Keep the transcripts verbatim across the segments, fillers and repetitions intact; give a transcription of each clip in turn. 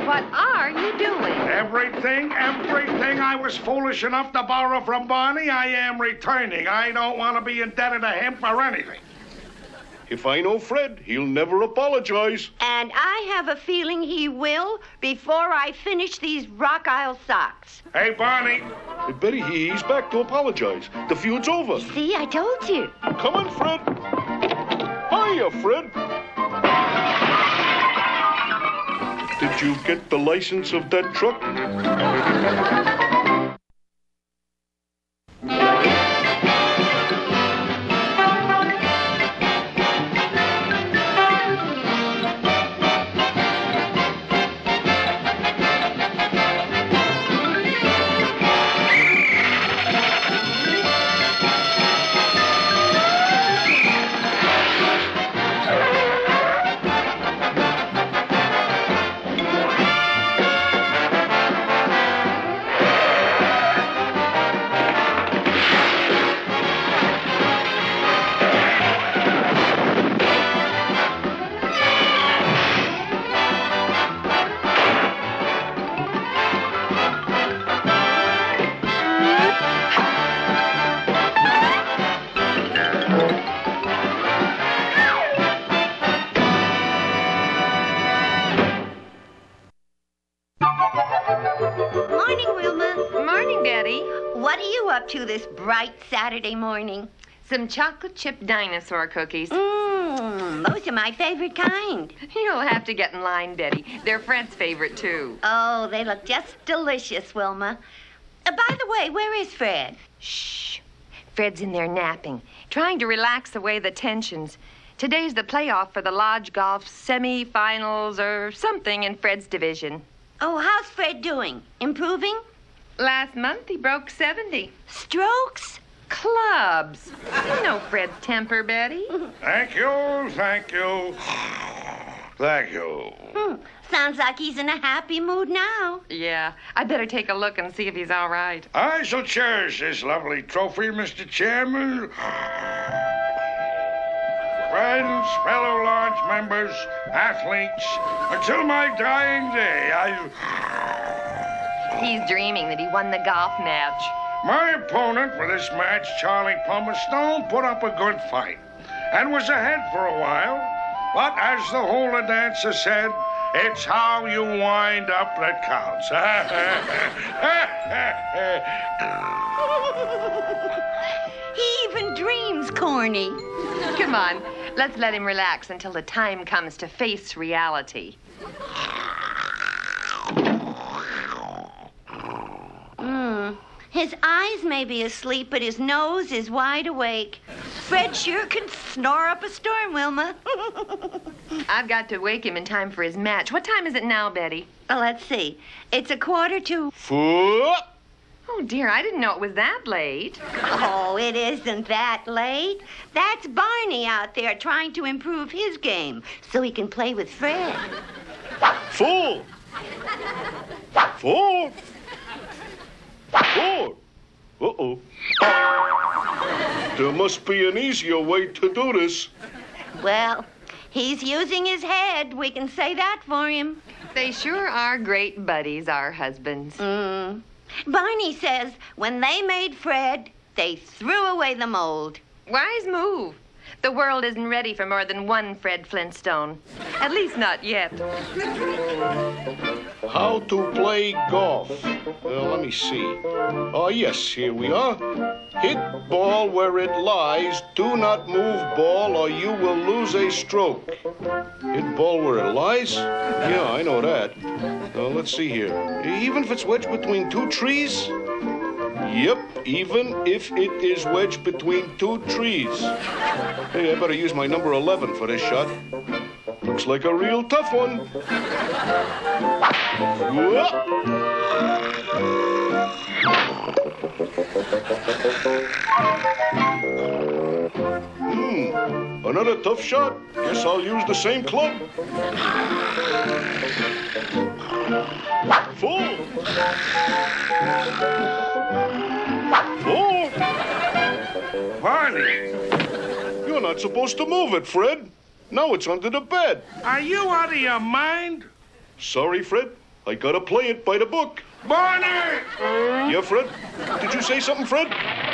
What are you doing? Everything, everything I was foolish enough to borrow from Barney, I am returning. I don't want to be indebted to him for anything. If I know Fred, he'll never apologize. And I have a feeling he will before I finish these Rock Isle socks. Hey, Barney. Hey, Betty, he, he's back to apologize. The feud's over. See, I told you. Come on, Fred. Hiya, Fred. Did you get the license of that truck? What are you up to this bright Saturday morning? Some chocolate chip dinosaur cookies. Mmm, those are my favorite kind. You'll have to get in line, Betty. They're Fred's favorite, too. Oh, they look just delicious, Wilma. Uh, by the way, where is Fred? Shh. Fred's in there napping, trying to relax away the tensions. Today's the playoff for the Lodge Golf semi-finals or something in Fred's division. Oh, how's Fred doing? Improving? Last month, he broke seventy. Strokes? Clubs. You know Fred's temper, Betty. Thank you, thank you, thank you. Hmm. Sounds like he's in a happy mood now. Yeah, I better take a look and see if he's all right. I shall cherish this lovely trophy, Mister Chairman. Friends, fellow lodge members, athletes, until my dying day, I... He's dreaming that he won the golf match. My opponent for this match, Charlie Pumblestone, put up a good fight and was ahead for a while. But as the hula dancer said, it's how you wind up that counts. He even dreams corny. Come on, let's let him relax until the time comes to face reality. Hmm. His eyes may be asleep, but his nose is wide awake. Fred sure can snore up a storm, Wilma. I've got to wake him in time for his match. What time is it now, Betty? Well, let's see. It's a quarter to... Foot. Oh, dear, I didn't know it was that late. Oh, it isn't that late. That's Barney out there trying to improve his game so he can play with Fred. Four. Four. Four. Uh-oh. There must be an easier way to do this. Well, he's using his head. We can say that for him. They sure are great buddies, our husbands. Mm. Barney says when they made Fred, they threw away the mold. Wise move. The world isn't ready for more than one Fred Flintstone. At least not yet. How to play golf. Well, let me see. Oh, yes, here we are. Hit ball where it lies. Do not move ball or you will lose a stroke. Hit ball where it lies? Yeah, I know that. Uh, let's see here. Even if it's wedged between two trees? Yep, even if it is wedged between two trees. Hey, I better use my number eleven for this shot. Looks like a real tough one. Hmm, another tough shot. Guess I'll use the same club. Full. Full. Barney. You're not supposed to move it, Fred. Now it's under the bed. Are you out of your mind? Sorry, Fred. I gotta play it by the book. Barney! Yeah, Fred? Did you say something, Fred?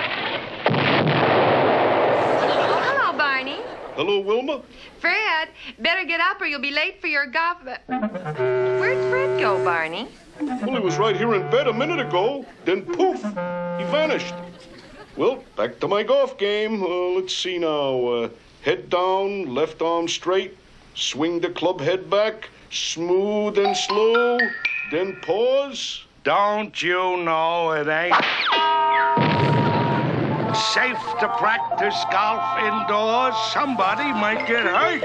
Hello, Barney. Hello, Wilma? Fred, better get up or you'll be late for your golf. Where'd Fred go, Barney? Well, he was right here in bed a minute ago. Then poof, he vanished. Well, back to my golf game. Uh, let's see now. Uh, head down, left arm straight. Swing the club head back. Smooth and slow. Then pause. Don't you know it ain't safe to practice golf indoors? Somebody might get hurt.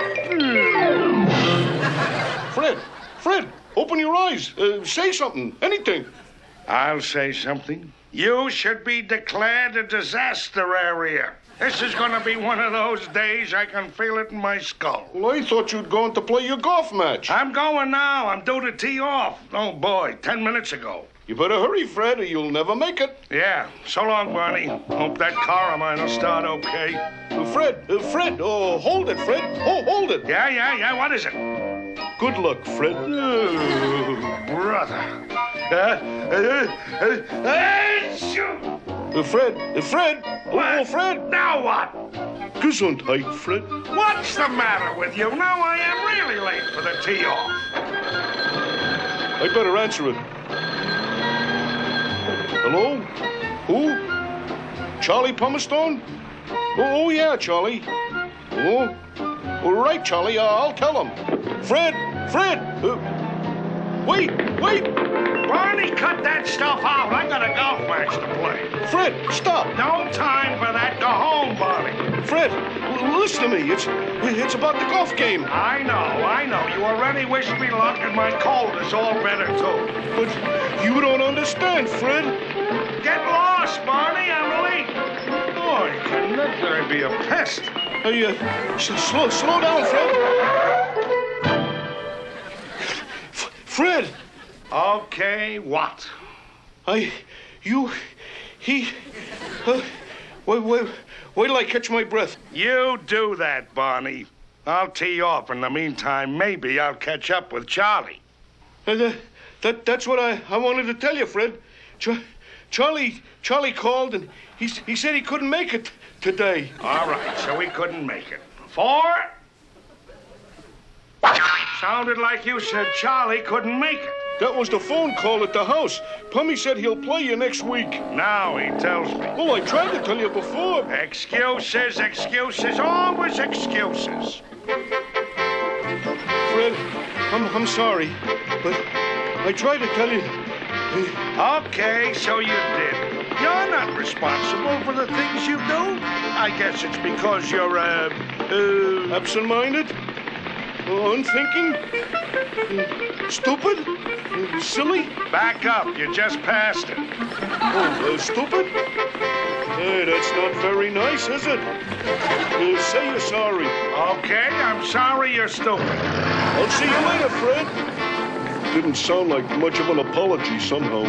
Fred, Fred, open your eyes. Uh, say something, anything. I'll say something. You should be declared a disaster area. This is going to be one of those days I can feel it in my skull. Well, I thought you'd gone to play your golf match. I'm going now. I'm due to tee off. Oh, boy, ten minutes ago. You better hurry, Fred, or you'll never make it. Yeah, so long, Barney. Hope that car of mine will start okay. Uh, Fred, uh, Fred, oh, hold it, Fred. Oh, hold it. Yeah, yeah, yeah, what is it? Good luck, Fred. Oh, brother. Uh, uh, uh, uh, shoot. Uh, Fred, uh, Fred. What? Oh, Fred. Now what? Gesundheit, Fred. What's the matter with you? Now I am really late for the tee-off. I better answer it. Hello? Who? Charlie Pumerstone? Oh, oh, yeah, Charlie. Oh, all right, Charlie. Uh, I'll tell him. Fred, Fred. Uh, wait, wait. Barney, cut that stuff out. I got a golf match to play. Fred, stop. No time for that. Go home, Barney. Fred, l- listen to me. It's it's about the golf game. I know, I know. You already wish me luck, and my cold is all better, too. But you don't understand, Fred. Get lost, Barney. I'm late. Boy, can that guy be a pest? Hey, uh, s- slow, slow down, Fred. F- Fred. Okay, what? I, you, he, uh, wait, wait, wait till I catch my breath. You do that, Barney. I'll tee off. In the meantime, maybe I'll catch up with Charlie. Uh, that, that, that's what I, I wanted to tell you, Fred. Ch- Charlie, Charlie called and he, he said he couldn't make it today. All right, so he couldn't make it. Four? Sounded like you said Charlie couldn't make it. That was the phone call at the house. Pummy said he'll play you next week. Now he tells me. Well, I tried to tell you before. Excuses, excuses, always excuses. Fred, I'm, I'm sorry, but I tried to tell you. Okay, so you did. You're not responsible for the things you do. I guess it's because you're, uh, uh... absent-minded? Uh, unthinking? Uh, stupid? Uh, silly? Back up. You just passed it. Oh, uh, stupid? Hey, that's not very nice, is it? Uh, say you're sorry. Okay, I'm sorry you're stupid. I'll see you later, Fred. Didn't sound like much of an apology somehow.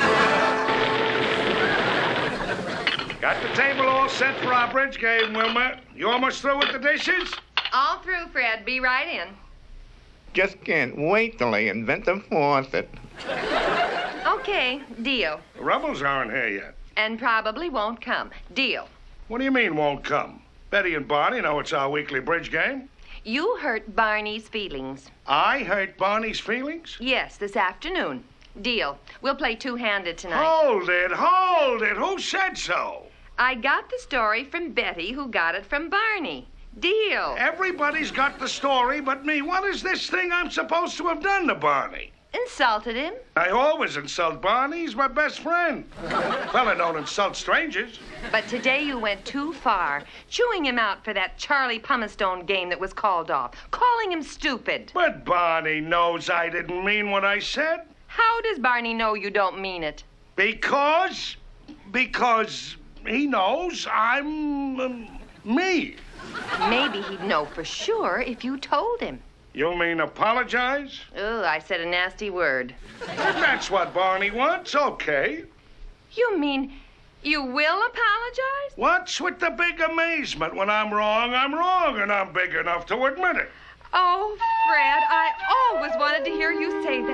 Got the table all set for our bridge game, Wilma. You almost through with the dishes? All through, Fred. Be right in. Just can't wait till they invent the faucet. Okay, deal. The rebels aren't here yet. And probably won't come. Deal. What do you mean won't come? Betty and Barney know it's our weekly bridge game. You hurt Barney's feelings. I hurt Barney's feelings? Yes, this afternoon. Deal. We'll play two-handed tonight. Hold it, hold it. Who said so? I got the story from Betty, who got it from Barney. Deal. Everybody's got the story but me. What is this thing I'm supposed to have done to Barney? Insulted him. I always insult Barney. He's my best friend. Well, I don't insult strangers. But today you went too far, chewing him out for that Charlie Pumerstone game that was called off, calling him stupid. But Barney knows I didn't mean what I said. How does Barney know you don't mean it? Because, because he knows I'm um, me. Maybe he'd know for sure if you told him. You mean apologize? Oh, I said a nasty word. If that's what Barney wants, okay. You mean you will apologize? What's with the big amazement? When I'm wrong, I'm wrong, and I'm big enough to admit it. Oh, Fred, I always wanted to hear you say that.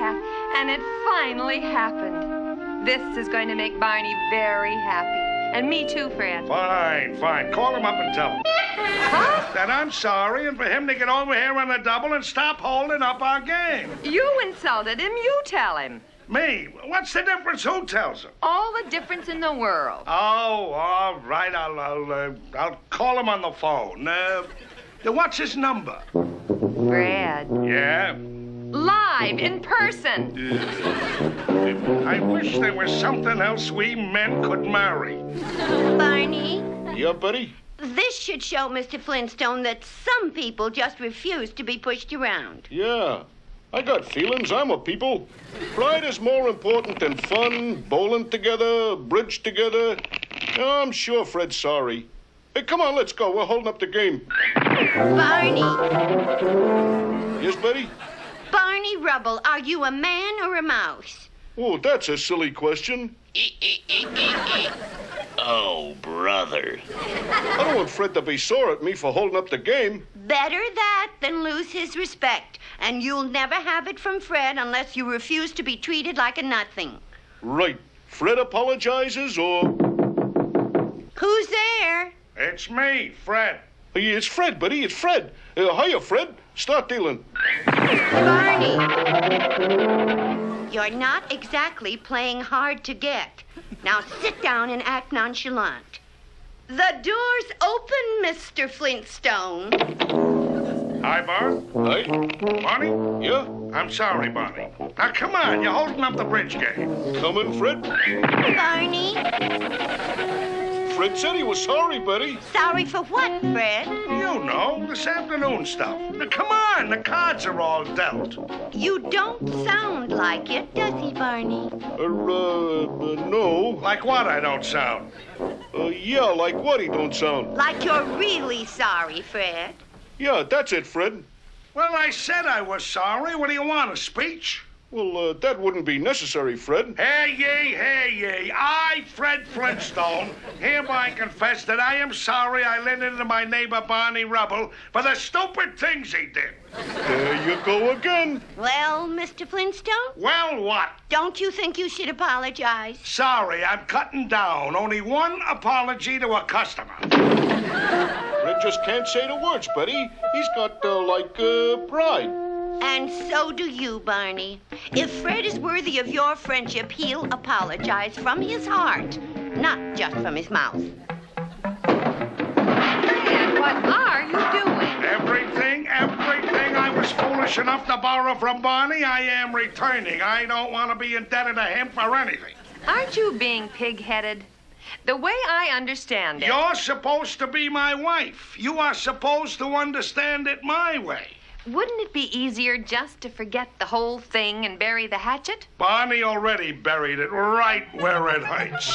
And it finally happened. This is going to make Barney very happy. And me too, Fred. Fine, fine. Call him up and tell him. Huh? That I'm sorry, and for him to get over here on the double and stop holding up our game. You insulted him. You tell him. Me? What's the difference? Who tells him? All the difference in the world. Oh, all right. I'll I'll, uh, I'll call him on the phone. Uh, what's his number? Fred. Yeah? Live, in person. Uh, I wish there was something else we men could marry. Barney, Yeah, Betty? this should show Mister Flintstone that some people just refuse to be pushed around. Yeah. I got feelings. I'm a people. Pride is more important than fun, bowling together, bridge together. I'm sure Fred's sorry. Hey, come on, let's go. We're holding up the game. Barney, Yes, Betty? Barney Rubble, are you a man or a mouse? Oh, that's a silly question. Oh, brother. I don't want Fred to be sore at me for holding up the game. Better that than lose his respect. And you'll never have it from Fred unless you refuse to be treated like a nothing. Right. Fred apologizes or... Who's there? It's me, Fred. Hey, it's Fred, Betty. It's Fred. Uh, hiya, Fred. Start dealing. Barney, you're not exactly playing hard to get. Now sit down and act nonchalant. The door's open, Mister Flintstone. Hi, Bart. Hi. Barney? Yeah? I'm sorry, Barney. Now, come on. You're holding up the bridge game. Coming, Fred? Barney, Fred said he was sorry, Betty. sorry for what, Fred? You know, this afternoon stuff. Now, come on. The cards are all dealt. You don't sound like it, does he, Barney? Uh, uh, uh, no. Like what I don't sound? Uh, yeah, like what he don't sound. Like you're really sorry, Fred. Yeah, that's it, Fred. Well, I said I was sorry. What do you want, a speech? Well, uh, that wouldn't be necessary, Fred. Hear ye, hear ye. I, Fred Flintstone, hereby confess that I am sorry I let into my neighbor Barney Rubble for the stupid things he did. There you go again. Well, Mister Flintstone, Well, what? don't you think you should apologize? Sorry, I'm cutting down. Only one apology to a customer. Fred just can't say the words, Betty. He's got, uh, like, uh, pride. And so do you, Barney. If Fred is worthy of your friendship, he'll apologize from his heart, not just from his mouth. Fred, what are you doing? Everything, everything I was foolish enough to borrow from Barney, I am returning. I don't want to be indebted to him for anything. Aren't you being pig-headed? The way I understand it... You're supposed to be my wife. You are supposed to understand it my way. Wouldn't it be easier just to forget the whole thing and bury the hatchet? Barney already buried it right where it hurts.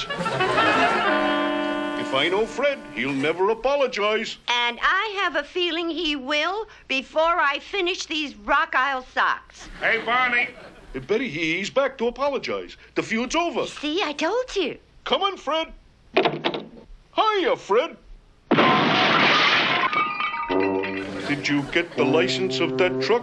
If I know Fred, he'll never apologize. And I have a feeling he will before I finish these Rock Isle socks. Hey, Barney. Hey, Betty, he- he's back to apologize. The feud's over. See, I told you. Come on, Fred. Hiya, Fred. Did you get the license of that truck?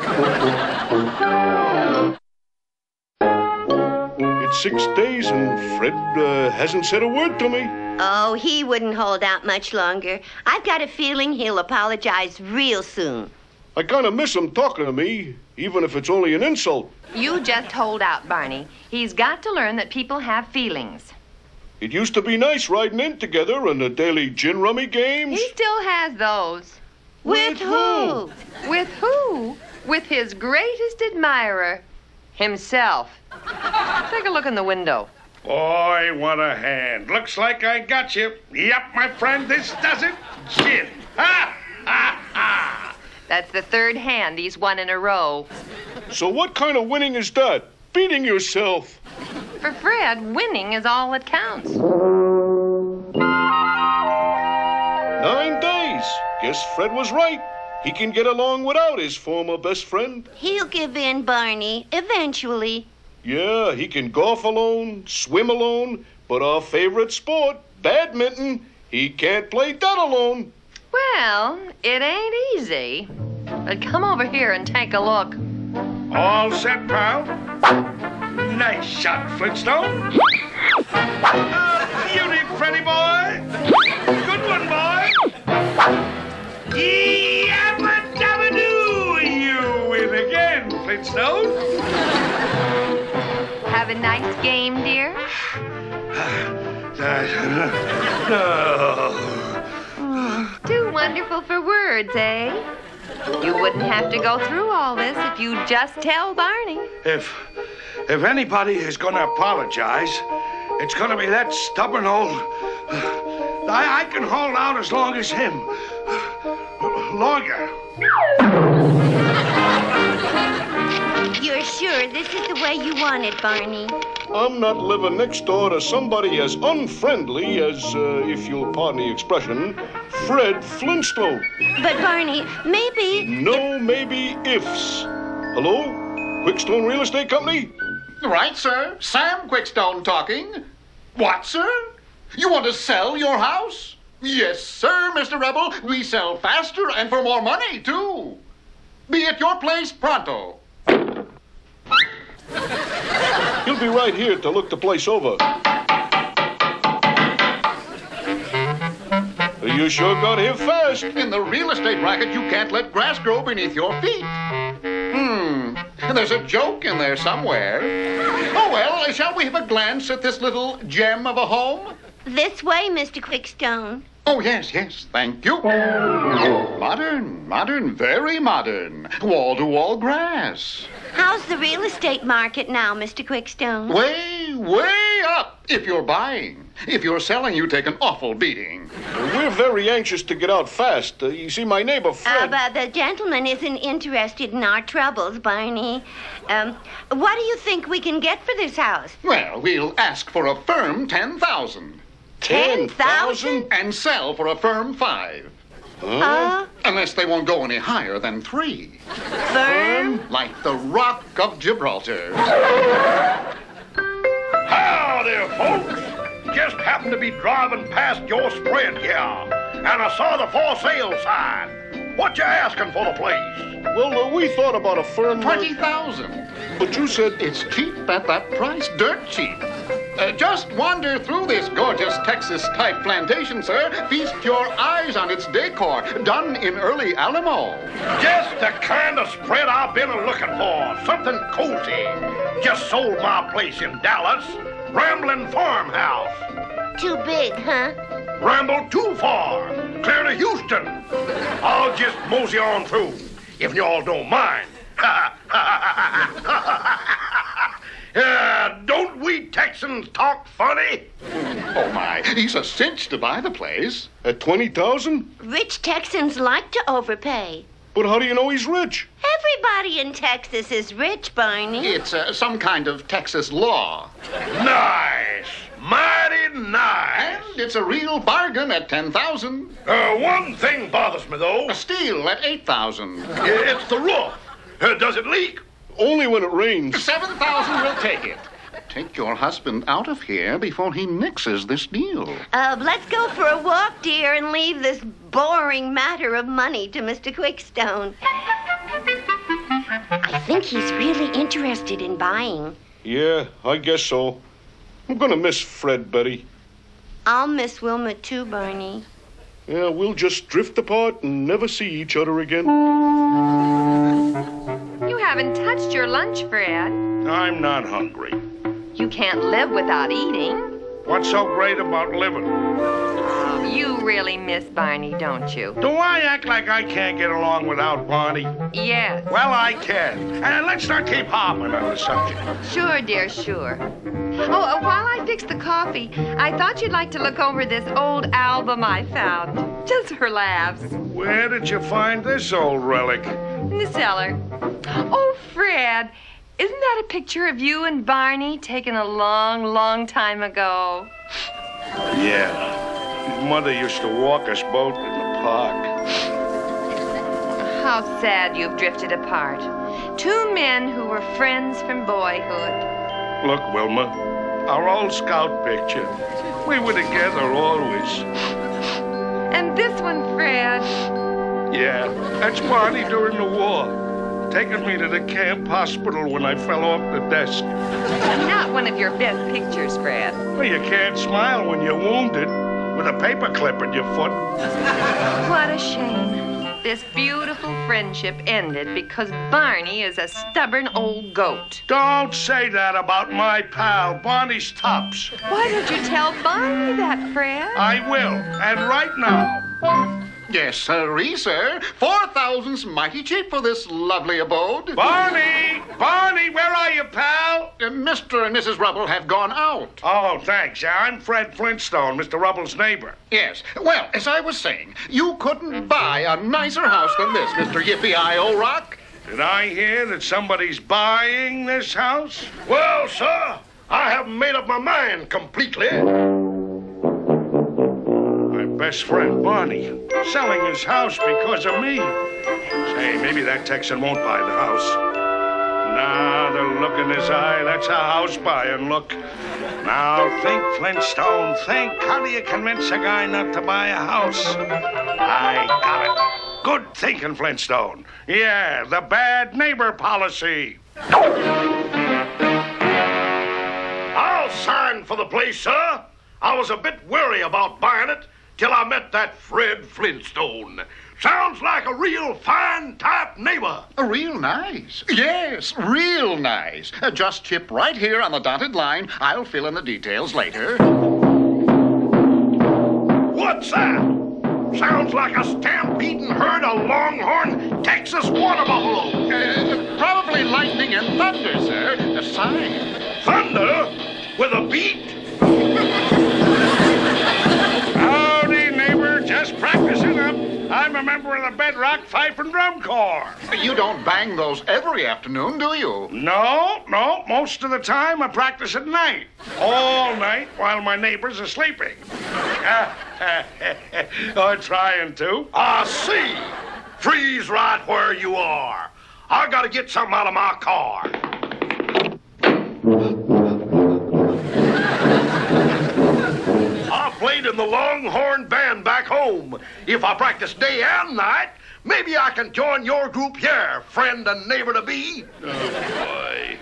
It's six days and Fred uh, hasn't said a word to me. Oh, he wouldn't hold out much longer. I've got a feeling he'll apologize real soon. I kind of miss him talking to me, even if it's only an insult. You just hold out, Barney. He's got to learn that people have feelings. It used to be nice riding in together in the daily gin rummy games. He still has those. With who? With who? With his greatest admirer, himself. Take a look in the window. Boy, what a hand. Looks like I got you. Yep, my friend, this does it. Gin. Ha! Ha! Ha! That's the third hand he's won in a row. So what kind of winning is that? Beating yourself. For Fred, winning is all that counts. Nine days. Guess Fred was right. He can get along without his former best friend. He'll give in, Barney, eventually. Yeah, he can golf alone, swim alone, but our favorite sport, badminton, he can't play that alone. Well, it ain't easy. But come over here and take a look. All set, pal? Nice shot, Flintstone. Uh, beauty, Freddy boy. Good one, boy. Yabba-dabba-doo! You win again, Flintstone. Have a nice game, dear? No. Too wonderful for words, eh? You wouldn't have to go through all this if you'd just tell Barney. If, if anybody is going to apologize, it's going to be that stubborn old... I, I can hold out as long as him. Longer. You're sure this is the way you want it, Barney? I'm not living next door to somebody as unfriendly as, uh, if you'll pardon the expression, Fred Flintstone. But, Barney, maybe... No maybe ifs. Hello? Quickstone Real Estate Company? Right, sir. Sam Quickstone talking. What, sir? You want to sell your house? Yes, sir, Mister Rebel. We sell faster and for more money, too. Be at your place pronto. He'll be right here to look the place over. You sure got here fast. In the real estate racket, you can't let grass grow beneath your feet. Hmm. There's a joke in there somewhere. Oh, well, shall we have a glance at this little gem of a home? This way, Mister Quickstone. Oh, yes, yes, thank you. Modern, modern, very modern. Wall-to-wall grass. How's the real estate market now, Mister Quickstone? Way, way up if you're buying. If you're selling, you take an awful beating. We're very anxious to get out fast. Uh, you see, my neighbor Uh, Fred... but the gentleman isn't interested in our troubles, Barney. Um, what do you think we can get for this house? Well, we'll ask for a firm ten thousand. Ten thousand? And sell for a firm five. Uh, Unless they won't go any higher than three. firm? Like the Rock of Gibraltar. How there, folks? Just happened to be driving past your spread here, and I saw the for sale sign. What you asking for the place? Well, uh, we thought about a firm... Twenty thousand. But you said... It's cheap at that price, dirt cheap. Uh, just wander through this gorgeous Texas-type plantation, sir. Feast your eyes on its decor, done in early Alamo. Just the kind of spread I've been looking for. Something cozy. Just sold my place in Dallas. Rambling farmhouse. Too big, huh? Ramble too far. Clear to Houston. I'll just mosey on through, if y'all don't mind. uh, don't we Texans talk funny? Oh, my. He's a cinch to buy the place. At twenty thousand? Rich Texans like to overpay. But how do you know he's rich? Everybody in Texas is rich, Barney. It's uh, some kind of Texas law. Nice. Mighty nice. And it's a real bargain at ten thousand. Uh, one thing bothers me, though. A steal at eight thousand. It's the roof. Uh, does it leak? Only when it rains. seven thousand will take it. Take your husband out of here before he nixes this deal. Uh, let's go for a walk, dear, and leave this boring matter of money to Mister Quickstone. I think he's really interested in buying. Yeah, I guess so. I'm gonna miss Fred, Betty. I'll miss Wilma too, Barney. Yeah, we'll just drift apart and never see each other again. You haven't touched your lunch, Fred. I'm not hungry. You can't live without eating. What's so great about living? You really miss Barney, don't you? Do I act like I can't get along without Barney? Yes. Well, I can. And let's not keep harping on the subject. Sure, dear, sure. Oh, uh, while I fix the coffee, I thought you'd like to look over this old album I found. Just for laughs. Where did you find this old relic? In the cellar. Oh, Fred, isn't that a picture of you and Barney taken a long, long time ago? Yeah. His mother used to walk us both in the park. How sad you've drifted apart. Two men who were friends from boyhood. Look, Wilma, our old scout picture. We were together always. And this one, Fred. Yeah, that's Barney during the war. taken me to the camp hospital when I fell off the desk. Not one of your best pictures, Fred. Well, you can't smile when you're wounded with a paperclip in your foot. What a shame. This beautiful friendship ended because Barney is a stubborn old goat. Don't say that about my pal, Barney's Tops. Why don't you tell Barney that, Fred? I will, and right now. Yes, sirree, sir. Four thousand's mighty cheap for this lovely abode. Barney! Barney, where are you, pal? Uh, Mister and Missus Rubble have gone out. Oh, thanks. Yeah, I'm Fred Flintstone, Mister Rubble's neighbor. Yes. Well, as I was saying, you couldn't buy a nicer house than this, Mister Yippee-I-O Rock. Did I hear that somebody's buying this house? Well, sir, I haven't made up my mind completely. My best friend, Barney, selling his house because of me. Say, maybe that Texan won't buy the house. Nah, the look in his eye, that's a house buying look. Now, think, Flintstone, think. How do you convince a guy not to buy a house? I got it. Good thinking, Flintstone. Yeah, the bad neighbor policy. I'll sign for the place, sir. I was a bit wary about buying it till I met that Fred Flintstone. Sounds like a real fine type neighbor. Real nice. Yes, real nice. Uh, just chip right here on the dotted line. I'll fill in the details later. What's that? Sounds like a stampeding herd of longhorn Texas water buffalo. Uh, probably lightning and thunder, sir. A sign. Thunder? With a beat? Howdy, neighbor. Just practicing up. I'm a member of the Bedrock Fife and Drum Corps. You don't bang those every afternoon, do you? No, no. Most of the time I practice at night. All night while my neighbors are sleeping. Or trying to. I see. Freeze right where you are. I gotta get something out of my car. I played in the Longhorn Band back home. If I practice day and night, maybe I can join your group here, friend and neighbor to be. Oh, boy.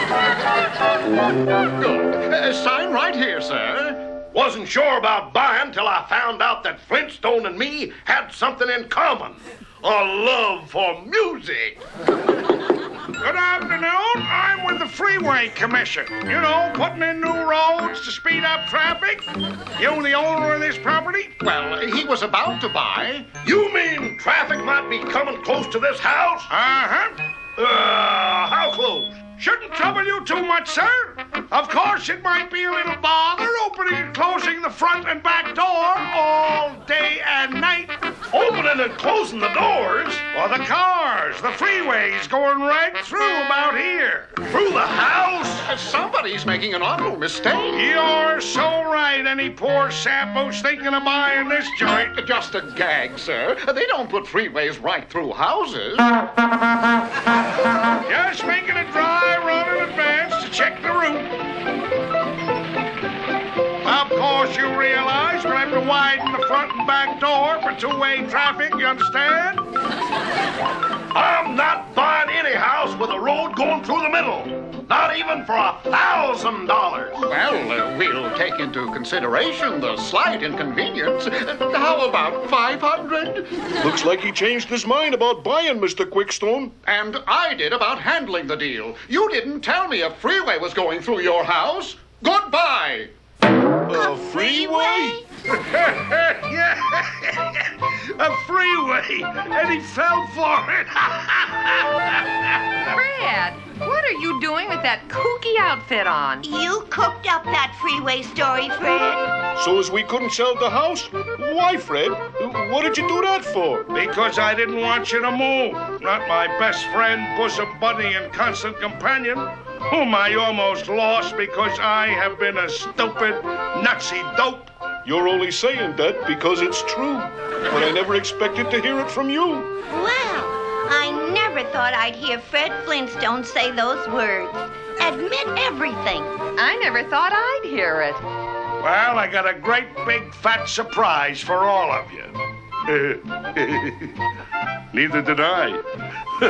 Good. Uh, sign right here, sir. Wasn't sure about buying till I found out that Flintstone and me had something in common. A love for music. Good afternoon. I'm with the Freeway Commission. You know, putting in new roads to speed up traffic. You the owner of this property? Well, he was about to buy. You mean traffic might be coming close to this house? Uh-huh. Uh, how close? Shouldn't trouble you too much, sir. Of course, it might be a little bother opening and closing the front and back door all day and night. Opening and closing the doors? For the cars, the freeways going right through about here. Through the house? Uh, somebody's making an awful mistake. You're so right, any poor sap who's thinking of buying this joint. Uh, Just a gag, sir. They don't put freeways right through houses. Just making a dry run in advance to check the route. Of course, you realize we'll have to widen the front and back door for two-way traffic, you understand? I'm not buying any house with a road going through the middle. Not even for a thousand dollars. Well, uh, we'll take into consideration the slight inconvenience. Uh, How about five hundred? Looks like he changed his mind about buying, Mister Quickstone. And I did about handling the deal. You didn't tell me a freeway was going through your house. Goodbye. A freeway? Yeah, a freeway, and he fell for it. Fred, what are you doing with that kooky outfit on? You cooked up that freeway story, Fred. So as we couldn't sell the house? Why, Fred? What did you do that for? Because I didn't want you to move. Not my best friend, bosom buddy, and constant companion, whom I almost lost because I have been a stupid, nutsy dope. You're only saying that because it's true. But I never expected to hear it from you. Well, I never thought I'd hear Fred Flintstone say those words. Admit everything. I never thought I'd hear it. Well, I got a great big fat surprise for all of you. Neither did I.